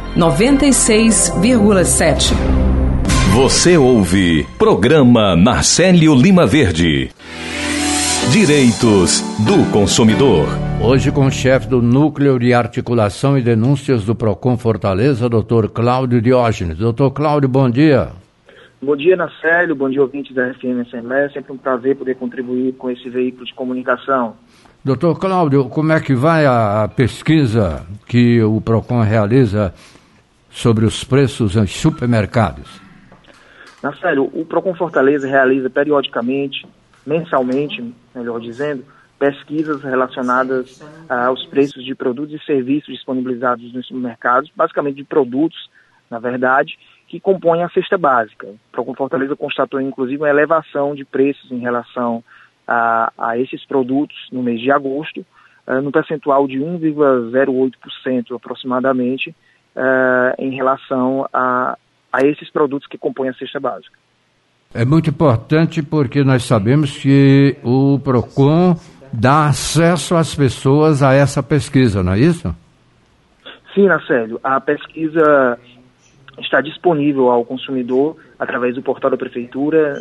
96,7. Você ouve Programa Narcélio Lima Verde. Direitos do consumidor. Hoje com o chefe do Núcleo de Articulação e Denúncias do PROCON Fortaleza, Dr. Cláudio Diógenes. Dr. Cláudio, bom dia. Bom dia, Nacélio, bom dia, ouvintes da FM Assembleia. É sempre um prazer poder contribuir com esse veículo de comunicação. Doutor Cláudio, como é que vai a pesquisa que o PROCON realiza sobre os preços em supermercados? Nacélio, o PROCON Fortaleza realiza periodicamente, mensalmente, melhor dizendo, pesquisas relacionadas aos preços de produtos e serviços disponibilizados nos supermercados, basicamente de produtos, na verdade, que compõem a cesta básica. O PROCON Fortaleza constatou, inclusive, uma elevação de preços em relação a esses produtos no mês de agosto, no percentual de 1,08% aproximadamente, em relação a esses produtos que compõem a cesta básica. É muito importante porque nós sabemos que o PROCON dá acesso às pessoas a essa pesquisa, não é isso? Sim, Nacélio. A pesquisa está disponível ao consumidor através do portal da Prefeitura,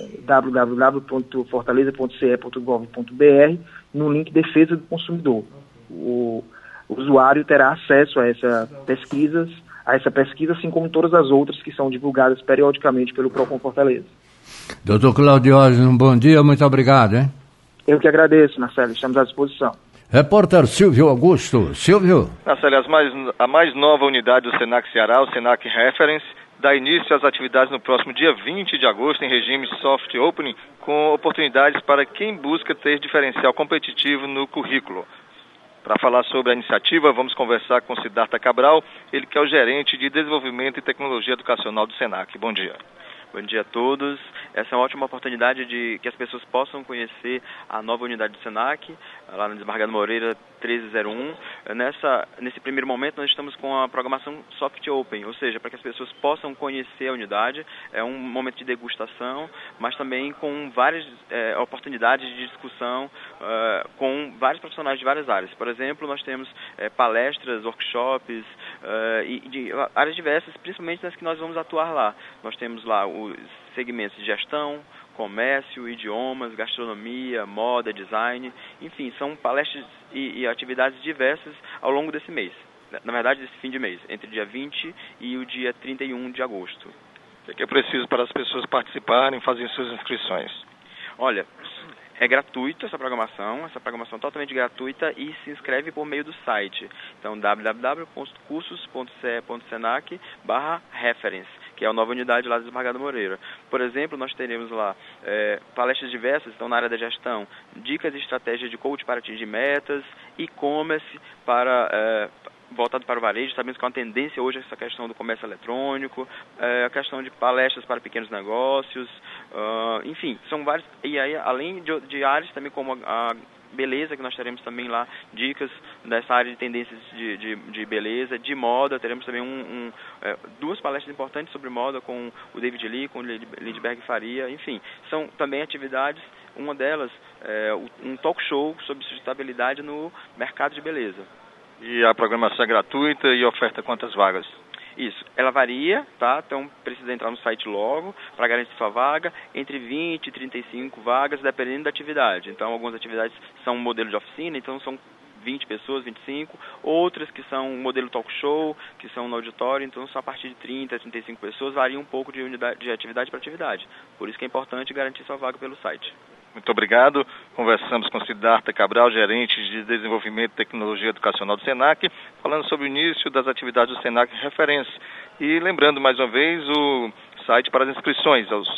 www.fortaleza.ce.gov.br, no link Defesa do Consumidor. O usuário terá acesso a essa pesquisa, assim como todas as outras que são divulgadas periodicamente pelo PROCON Fortaleza. Doutor Cláudio, um bom dia, muito obrigado, hein? Eu que agradeço, Marcelo, estamos à disposição. Repórter Silvio Augusto. Silvio. Marcelo, a mais nova unidade do Senac Ceará, o Senac Reference, dá início às atividades no próximo dia 20 de agosto em regime soft opening, com oportunidades para quem busca ter diferencial competitivo no currículo. Para falar sobre a iniciativa, vamos conversar com Siddhartha Cabral, ele que é o gerente de Desenvolvimento e Tecnologia Educacional do Senac. Bom dia. Bom dia a todos. Essa é uma ótima oportunidade de que as pessoas possam conhecer a nova unidade do Senac, lá no Desembargador Moreira 1301. Nesse primeiro momento, nós estamos com a programação Soft Open, ou seja, para que as pessoas possam conhecer a unidade. É um momento de degustação, mas também com várias oportunidades de discussão com vários profissionais de várias áreas. Por exemplo, nós temos palestras, workshops e de áreas diversas, principalmente nas que nós vamos atuar lá. Nós temos lá os segmentos de gestão, comércio, idiomas, gastronomia, moda, design, enfim, são palestras e atividades diversas ao longo desse mês. Na verdade, desse fim de mês, entre o dia 20 e o dia 31 de agosto. O que é preciso para as pessoas participarem, fazer suas inscrições? Olha, é gratuito essa programação é totalmente gratuita e se inscreve por meio do site. Então, www.cursos.ce.senac/reference, que é a nova unidade lá do Desembargador Moreira. Por exemplo, nós teremos lá palestras diversas, então na área da gestão, dicas e estratégias de coach para atingir metas, e-commerce voltado para o varejo. Sabemos que é uma tendência hoje essa questão do comércio eletrônico, a questão de palestras para pequenos negócios, enfim, são vários. E aí, além de áreas também como a beleza, que nós teremos também lá dicas dessa área de tendências de beleza, de moda. Teremos também duas palestras importantes sobre moda com o David Lee, com o Lindbergh Faria. Enfim, são também atividades, uma delas é um talk show sobre sustentabilidade no mercado de beleza. E a programação é gratuita e oferta quantas vagas? Isso, ela varia, tá? Então precisa entrar no site logo para garantir sua vaga, entre 20 e 35 vagas, dependendo da atividade. Então algumas atividades são modelo de oficina, então são 20 pessoas, 25, outras que são modelo talk show, que são no auditório, então são a partir de 30 a 35 pessoas, varia um pouco de atividade para atividade. Por isso que é importante garantir sua vaga pelo site. Muito obrigado. Conversamos com Siddhartha Cabral, gerente de Desenvolvimento e Tecnologia Educacional do Senac, falando sobre o início das atividades do Senac Referência. E lembrando mais uma vez o site para as inscrições aos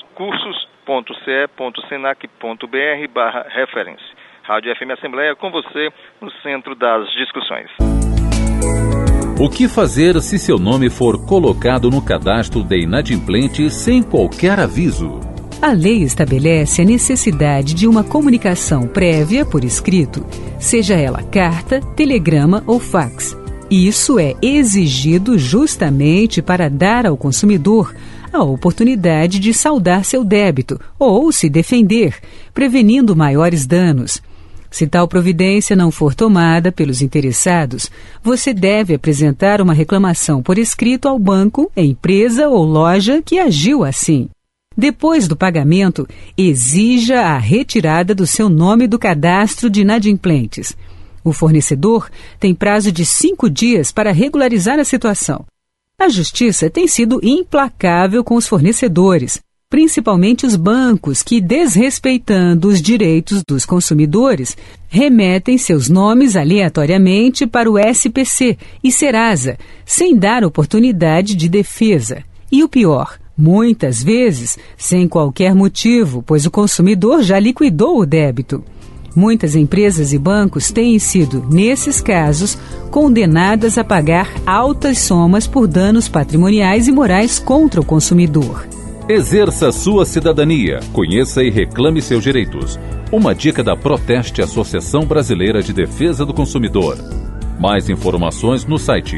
cursos.ce.senac.br/reference. Rádio FM Assembleia com você no centro das discussões. O que fazer se seu nome for colocado no cadastro de inadimplente sem qualquer aviso? A lei estabelece a necessidade de uma comunicação prévia por escrito, seja ela carta, telegrama ou fax. Isso é exigido justamente para dar ao consumidor a oportunidade de saldar seu débito ou se defender, prevenindo maiores danos. Se tal providência não for tomada pelos interessados, você deve apresentar uma reclamação por escrito ao banco, empresa ou loja que agiu assim. Depois do pagamento, exija a retirada do seu nome do cadastro de inadimplentes. O fornecedor tem prazo de 5 dias para regularizar a situação. A Justiça tem sido implacável com os fornecedores, principalmente os bancos que, desrespeitando os direitos dos consumidores, remetem seus nomes aleatoriamente para o SPC e Serasa, sem dar oportunidade de defesa. E o pior, muitas vezes sem qualquer motivo, pois o consumidor já liquidou o débito. Muitas empresas e bancos têm sido, nesses casos, condenadas a pagar altas somas por danos patrimoniais e morais contra o consumidor. Exerça sua cidadania, conheça e reclame seus direitos. Uma dica da Proteste, Associação Brasileira de Defesa do Consumidor. Mais informações no site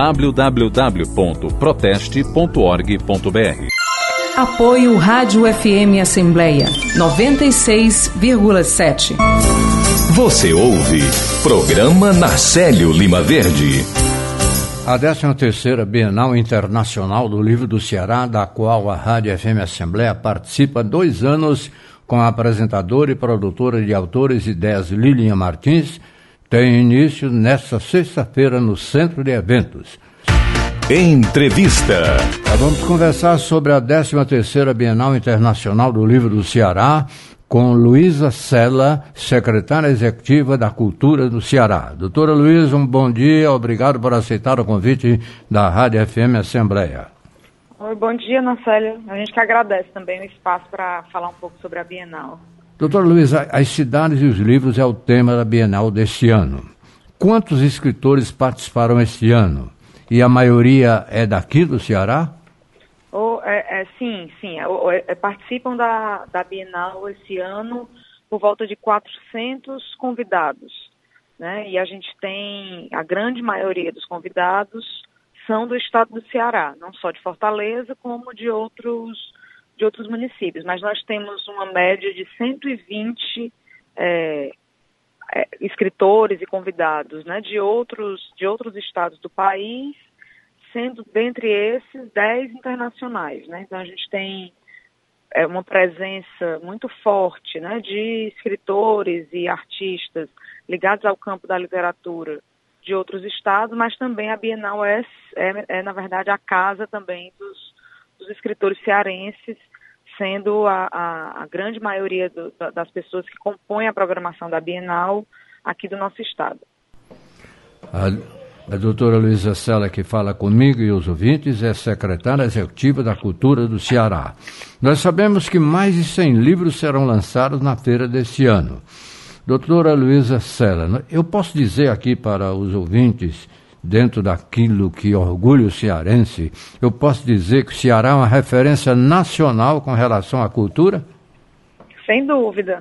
www.proteste.org.br. Apoio Rádio FM Assembleia 96,7. Você ouve Programa Narcélio Lima Verde. A 13ª Bienal Internacional do Livro do Ceará, da qual a Rádio FM Assembleia participa há 2 anos com a apresentadora e produtora de autores e ideias Lilian Martins, tem início nesta sexta-feira no Centro de Eventos. Entrevista. Vamos conversar sobre a 13ª Bienal Internacional do Livro do Ceará com Luísa Sela, secretária executiva da Cultura do Ceará. Doutora Luísa, um bom dia, obrigado por aceitar o convite da Rádio FM Assembleia. Oi, bom dia, Narcélio. A gente que agradece também o espaço para falar um pouco sobre a Bienal. Doutora Luísa, as cidades e os livros é o tema da Bienal deste ano. Quantos escritores participaram este ano? E a maioria é daqui do Ceará? Sim. Participam da Bienal esse ano por volta de 400 convidados, né? E a gente tem, a grande maioria dos convidados são do estado do Ceará, não só de Fortaleza, como de outros municípios. Mas nós temos uma média de 120 escritores e convidados, né, de outros estados do país, sendo dentre esses 10 internacionais, né? Então a gente tem uma presença muito forte, né, de escritores e artistas ligados ao campo da literatura de outros estados, mas também a Bienal é na verdade a casa também dos escritores cearenses, sendo a grande maioria das pessoas que compõem a programação da Bienal aqui do nosso estado. A doutora Luísa Sela, que fala comigo e os ouvintes, é secretária executiva da Cultura do Ceará. Nós sabemos que mais de 100 livros serão lançados na feira deste ano. Doutora Luísa Sela, eu posso dizer aqui para os ouvintes, dentro daquilo que orgulha o cearense, eu posso dizer que o Ceará é uma referência nacional com relação à cultura? Sem dúvida.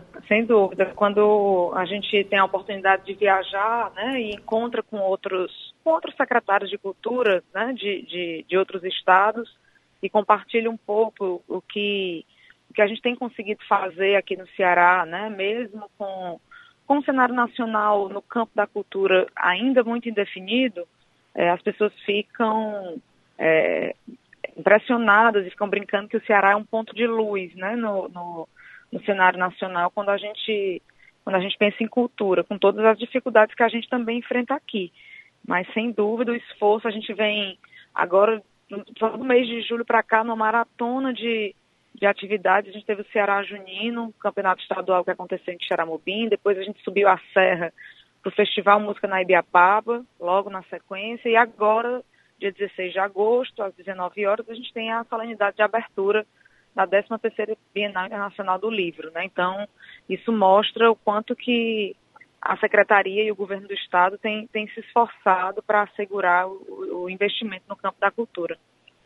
Quando a gente tem a oportunidade de viajar, né, e encontra com outros secretários de cultura, né, de outros estados, e compartilha um pouco o que a gente tem conseguido fazer aqui no Ceará, né, mesmo com o cenário nacional no campo da cultura ainda muito indefinido, as pessoas ficam impressionadas e ficam brincando que o Ceará é um ponto de luz, né, no cenário nacional quando a gente pensa em cultura, com todas as dificuldades que a gente também enfrenta aqui. Mas, sem dúvida, o esforço, a gente vem agora, do mês de julho para cá, numa maratona de atividades. A gente teve o Ceará Junino, campeonato estadual que aconteceu em Xaramubim, depois a gente subiu a serra para o Festival Música na Ibiapaba, logo na sequência, e agora, dia 16 de agosto, às 19 horas, a gente tem a solenidade de abertura da 13ª Bienal Internacional do Livro, né? Então, isso mostra o quanto que a Secretaria e o Governo do Estado têm se esforçado para assegurar o investimento no campo da cultura.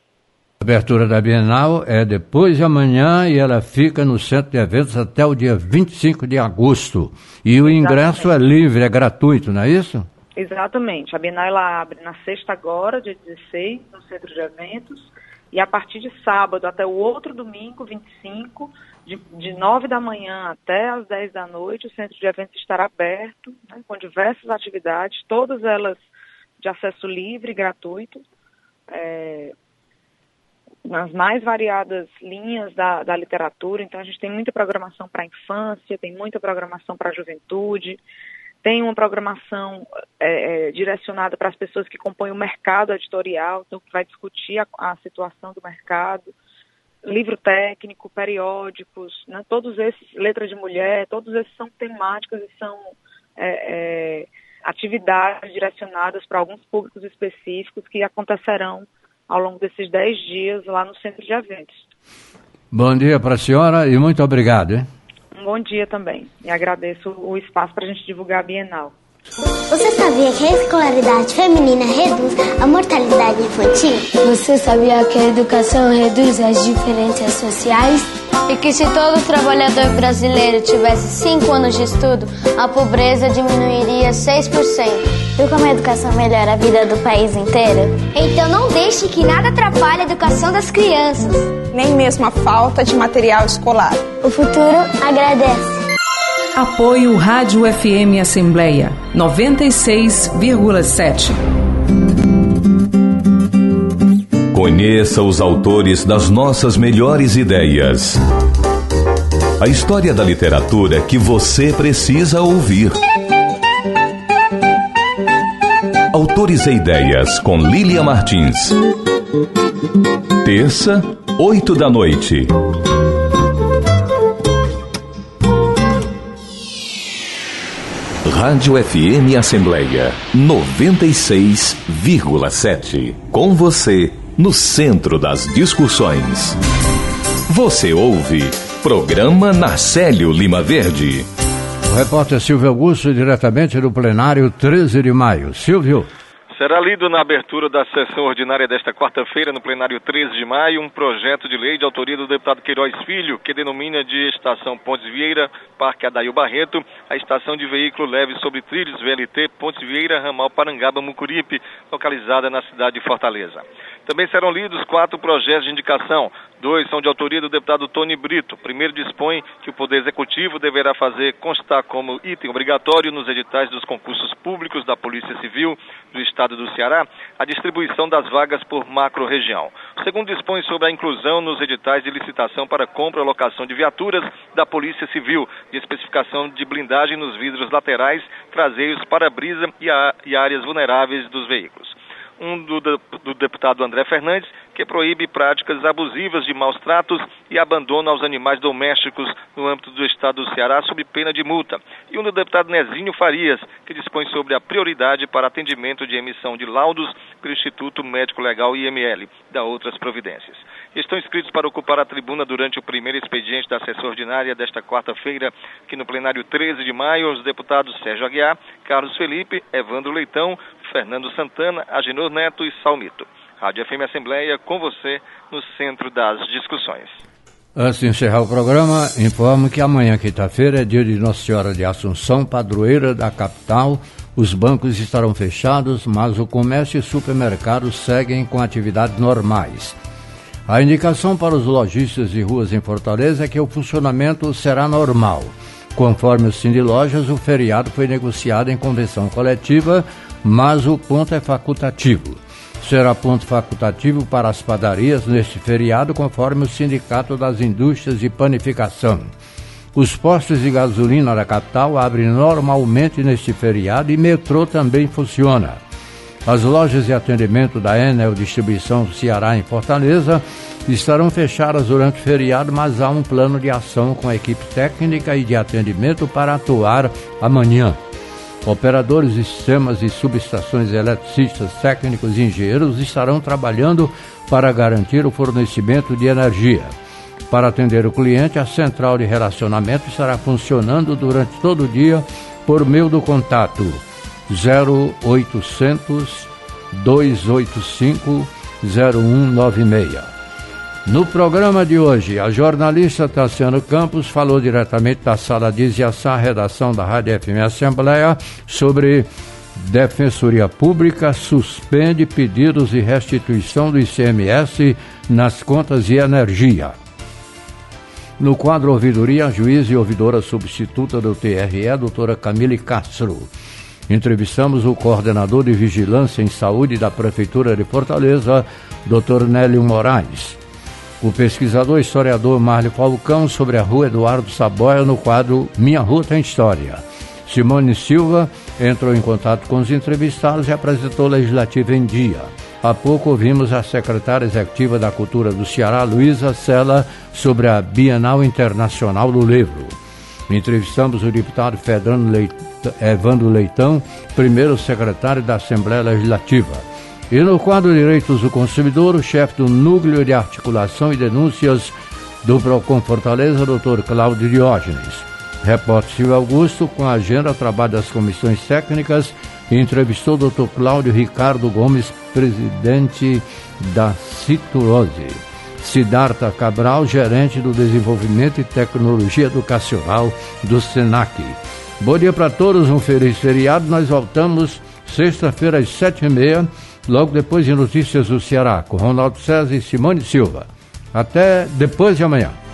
A abertura da Bienal é depois de amanhã e ela fica no Centro de Eventos até o dia 25 de agosto. E o ingresso é livre, é gratuito, não é isso? Exatamente. A Bienal ela abre na sexta agora, dia 16, no Centro de Eventos. E a partir de sábado até o outro domingo, 25, de 9 da manhã até as 10 da noite, o Centro de Eventos estará aberto, né, com diversas atividades, todas elas de acesso livre e gratuito, nas mais variadas linhas da literatura. Então a gente tem muita programação para a infância, tem muita programação para a juventude, tem uma programação direcionada para as pessoas que compõem o mercado editorial, então que vai discutir a situação do mercado. livro técnico, periódicos, né, todos esses, letra de mulher, todos esses são temáticas e são atividades direcionadas para alguns públicos específicos que acontecerão ao longo desses 10 dias lá no Centro de Eventos. Bom dia para a senhora e muito obrigado, hein? Um bom dia também. E agradeço o espaço para a gente divulgar a Bienal. Você sabia que a escolaridade feminina reduz a mortalidade infantil? Você sabia que a educação reduz as diferenças sociais? E que se todo trabalhador brasileiro tivesse 5 anos de estudo, a pobreza diminuiria 6%. Viu como a educação melhora a vida do país inteiro? Então não deixe que nada atrapalhe a educação das crianças. Nem mesmo a falta de material escolar. O futuro agradece. Apoio Rádio FM Assembleia 96,7. Conheça os autores das nossas melhores ideias. A história da literatura que você precisa ouvir. Autores e Ideias, com Lília Martins. Terça, 8 da noite. Rádio FM Assembleia 96,7. Com você, no centro das discussões. Você ouve Programa Narcélio Lima Verde. O repórter Silvio Augusto, diretamente do plenário 13 de maio. Silvio. Será lido na abertura da sessão ordinária desta quarta-feira, no plenário 13 de maio, um projeto de lei de autoria do deputado Queiroz Filho, que denomina de Estação Pontes Vieira, Parque Adail Barreto, a estação de veículo leve sobre trilhos VLT Pontes Vieira, ramal Parangaba Mucuripe, localizada na cidade de Fortaleza. Também serão lidos 4 projetos de indicação. 2 são de autoria do deputado Tony Brito. Primeiro dispõe que o Poder Executivo deverá fazer constar como item obrigatório nos editais dos concursos públicos da Polícia Civil do Estado do Ceará a distribuição das vagas por macro-região. O segundo dispõe sobre a inclusão nos editais de licitação para compra ou locação de viaturas da Polícia Civil, de especificação de blindagem nos vidros laterais, traseiros, para-brisa e áreas vulneráveis dos veículos. Um do deputado André Fernandes, que proíbe práticas abusivas de maus tratos e abandono aos animais domésticos no âmbito do Estado do Ceará, sob pena de multa. E um do deputado Nezinho Farias, que dispõe sobre a prioridade para atendimento de emissão de laudos pelo Instituto Médico Legal IML, da outras providências. Estão inscritos para ocupar a tribuna durante o primeiro expediente da sessão ordinária desta quarta-feira, aqui no plenário 13 de maio, os deputados Sérgio Aguiar, Carlos Felipe, Evandro Leitão, Fernando Santana, Agenor Neto e Salmito. Rádio FM Assembleia, com você, no centro das discussões. Antes de encerrar o programa, informo que amanhã, quinta-feira, é dia de Nossa Senhora de Assunção, padroeira da capital. Os bancos estarão fechados, mas o comércio e supermercados seguem com atividades normais. A indicação para os lojistas de ruas em Fortaleza é que o funcionamento será normal. Conforme o Sindilojas, o feriado foi negociado em convenção coletiva, mas o ponto é facultativo. Será ponto facultativo para as padarias neste feriado, conforme o Sindicato das Indústrias de Panificação. Os postos de gasolina da capital abrem normalmente neste feriado e metrô também funciona. As lojas de atendimento da Enel Distribuição Ceará em Fortaleza estarão fechadas durante o feriado, mas há um plano de ação com a equipe técnica e de atendimento para atuar amanhã. Operadores de sistemas e subestações, eletricistas, técnicos e engenheiros estarão trabalhando para garantir o fornecimento de energia. Para atender o cliente, a central de relacionamento estará funcionando durante todo o dia por meio do contato 0800 285 0196. No programa de hoje, a jornalista Tassiano Campos falou diretamente da Sala de Iziaçá, redação da Rádio FM Assembleia, sobre Defensoria Pública suspende pedidos de restituição do ICMS nas contas de energia. No quadro Ouvidoria, a juíza e ouvidora substituta do TRE, doutora Camille Castro. Entrevistamos o coordenador de Vigilância em Saúde da Prefeitura de Fortaleza, Dr. Nélio Moraes. O pesquisador e historiador Marlio Falcão sobre a Rua Eduardo Saboia no quadro Minha Rua Tem História. Simone Silva entrou em contato com os entrevistados e apresentou Legislativa em Dia. Há pouco ouvimos a secretária executiva da Cultura do Ceará, Luísa Sela, sobre a Bienal Internacional do Livro. Entrevistamos o deputado Evandro Leitão, primeiro secretário da Assembleia Legislativa. E no quadro Direitos do Consumidor, o chefe do Núcleo de Articulação e Denúncias do Procon Fortaleza, Dr. Cláudio Diógenes. Repórter Silvio Augusto, com a agenda trabalho das comissões técnicas, entrevistou o Dr. Cláudio Ricardo Gomes, presidente da Citurose. Siddhartha Cabral, gerente do Desenvolvimento e Tecnologia Educacional do SENAC. Bom dia para todos, um feliz feriado. Nós voltamos sexta-feira às 7h30, logo depois de Notícias do Ceará, com Ronaldo César e Simone Silva. Até depois de amanhã.